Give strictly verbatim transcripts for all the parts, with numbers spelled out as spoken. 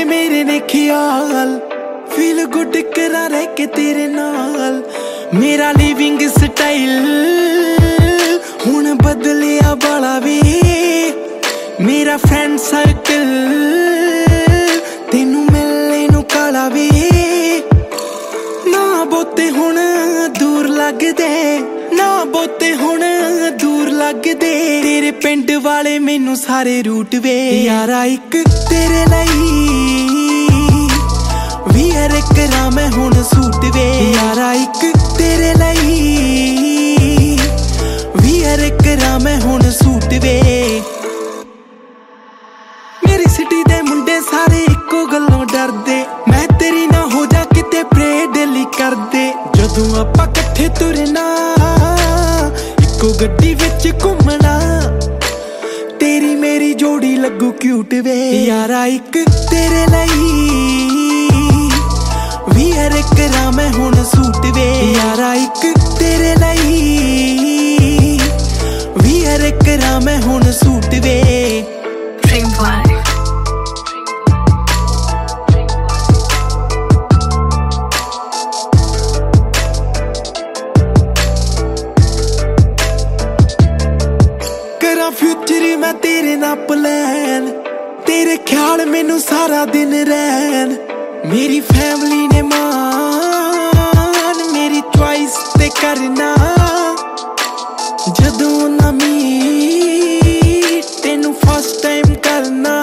जे मेरे ने ख्याल फील गुड करा रह के तेरे नाल। मेरा लिविंग स्टाइल हुण बदलिया बाला वे, मेरा फ्रेंड सर्कल तेनू मिलने नू काला वे। ना बोते हुण दूर लगदे, ना बोते हुण दूर लगदे, तेरे पिंड वाले मैनू सारे रूट वे। यारा इक तेरे लई वीयर करा मैं हुण सूट वे। यारा इक तेरे लई वीयर करा मैं हुण सूट वे। मेरी सिटी दे मुंडे सारे इक्को गल्लों डरदे, मैं तेरी ना हो जा किते प्रे डेली करदे। जदों आपां कट्ठे तुरना इक्को गड्डी विच घुमना, तेरी मेरी जोड़ी लगू क्यूट वे। यारा इक तेरे लई वीयर करा मैं हुण सूट वे। यारा इक तेरे लई वीयर करा मैं हुण सूट वे। करा फ्यूचर मैं तेरे ना प्लान, तेरे ख्याल मैनू सारा दिन रहन। मेरी फैमिली ने मान मेरी चॉइस ते करना, जदों ना मीट तेनू फर्स्ट टाइम करना।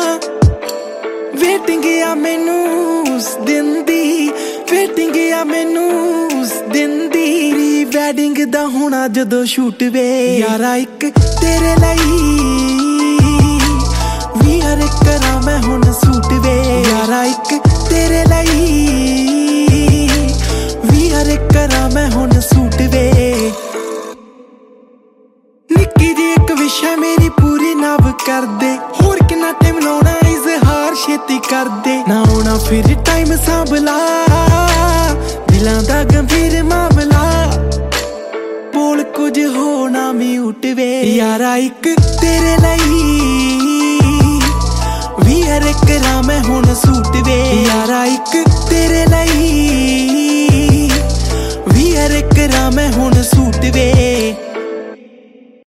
वेटिंग आ मैनू उस दिन दी, वेटिंग आ मैनू उस दिन दी, प्री वैडिंग दा होना जदों शूट वे। यारा इक तेरे लई वीयर करा मैं हुण सूट वे। यारा इक तेरे लई वीयर करा मैं हुण सूट वे। निक्की जी इक विशा मेरी पूरी नव कर दे, होर किन्ना टाइम लाउणा इजहार छेती कर दे। ना आउणा फिर टाइम सांभला दिलां दा गंभीर मामला, बोल कुछ होना म्यूट वे। यारा इक तेरे लई वीयर करा मैं हुण सूट वे। यारा इक तेरे लई वीयर करा मैं हुण सूट वे।